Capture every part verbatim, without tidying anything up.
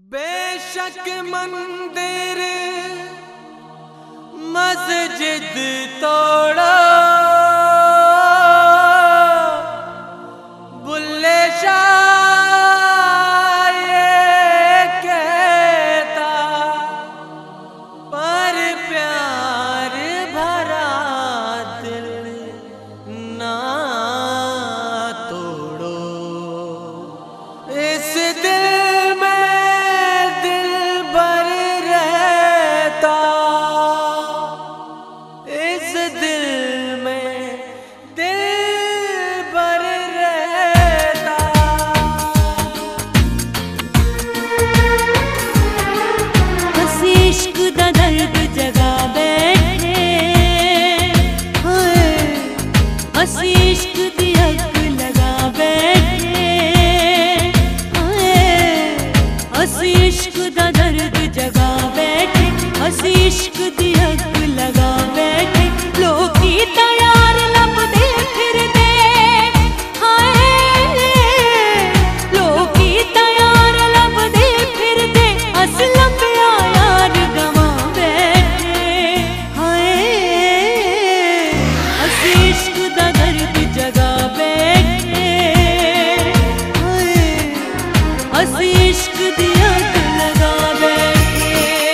बेशक मंदिर मस्जिद तोड़ो, बुल्ले शाह ये कहता, पर प्यार भरा दिल ना तोड़ो। इस दिल इश्क दी अग लगा बैठे, हसी इश्क दा दर्द जगा बैठे, हसी इश्क दी अग लगा बैठे। लोकी तैयार लभदे फिरदे, हाय लोकी तैयार लभदे फिरदे, अस लभया यार गवा बैठे। हाय हसी इश्क दा दर्द जगा बैठे, हसी इश्क दी अग लगा बैठे।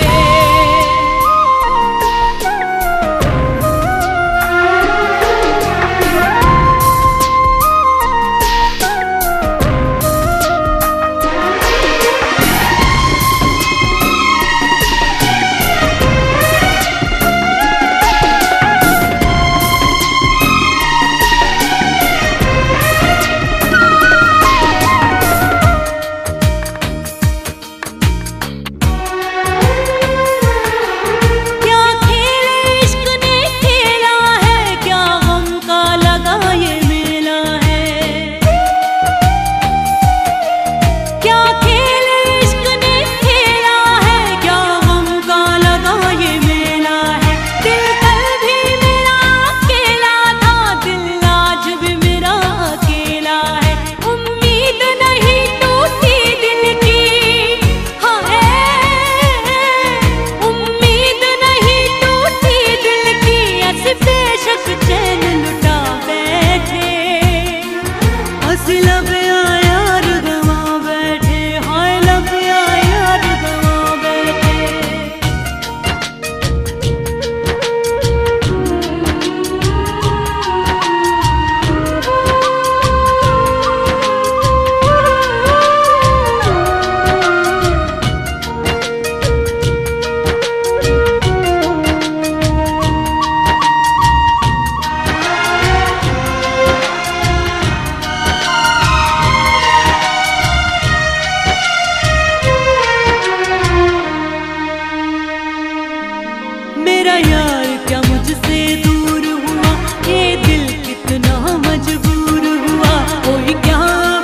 मेरा यार क्या मुझसे दूर हुआ, ये दिल कितना मजबूर हुआ। कोई क्या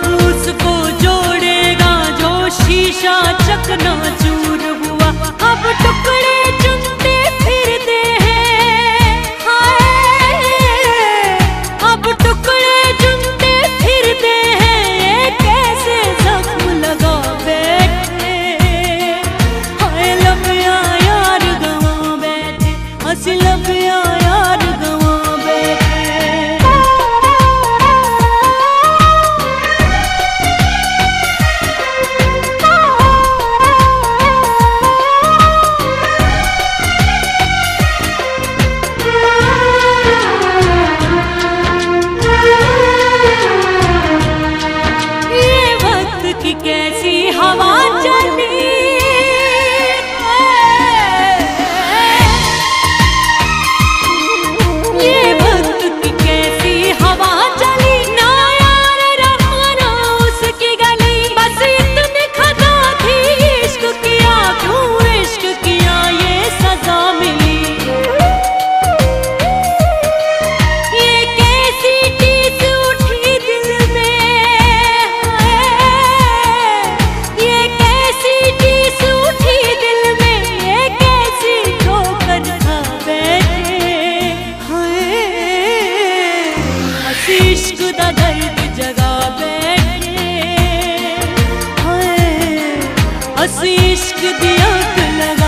उसको जोड़ेगा जो शीशा चकना चूर हुआ। अब टुकड़े चुनते फिरते हैं, हाय अब टुकड़े चुनते फिरते हैं, ये कैसे जख्म लगा बैठे। हाय लम्या यार गवा बैठे, हसी लम्या यार गवा बैठे। असी इश्क दी अग लगा